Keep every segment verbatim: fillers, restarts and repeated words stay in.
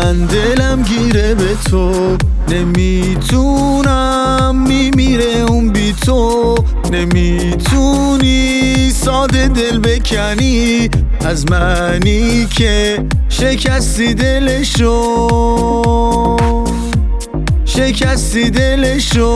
من دلم گیره به تو، نمیتونم میمیره اون بی تو. نمیتونی ساده دل بکنی از منی که شکستی دلشو، شکستی دلشو.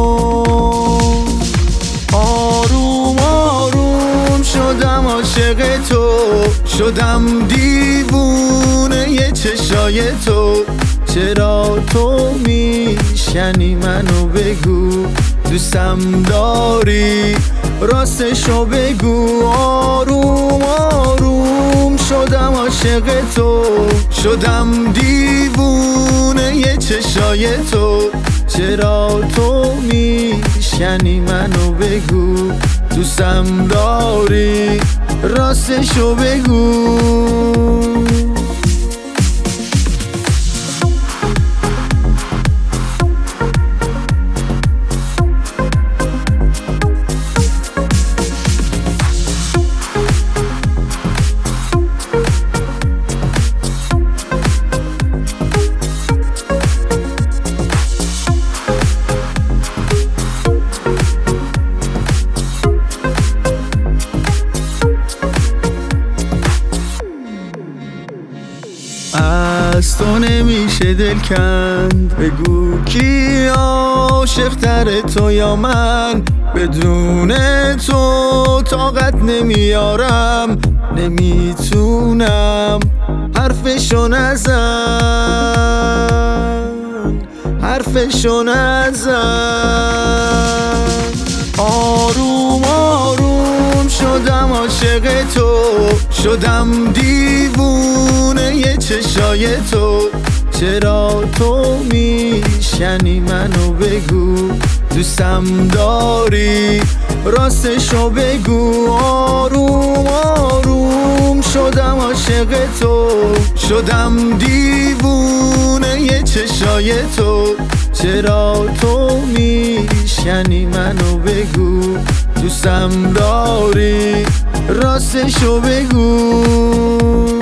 آروم آروم شدم عاشق تو، شدم دیوونه یه چشای تو. چرا تو میشنی منو بگو، دوستم داری راستشو بگو. آروم آروم شدم عاشق تو، شدم دیوونه یه چشای تو. چرا تو میشنی منو بگو، دوستم داری راستشو بگو. از تو نمیشه دل کند، بگو کی عاشق تره تو یا من. بدون تو طاقت نمیارم، نمیتونم حرفشو نزن، حرفشو نزن. آروم آروم شدم عاشق تو، شدم دیوونه یه چشای تو. چرا تو میشنی منو بگو، دوستم داری راستشو بگو. آروم آروم شدم عاشق تو، شدم دیوونه یه چشای تو. چرا تو میشنی منو بگو، دوستم داری راستشو بگو.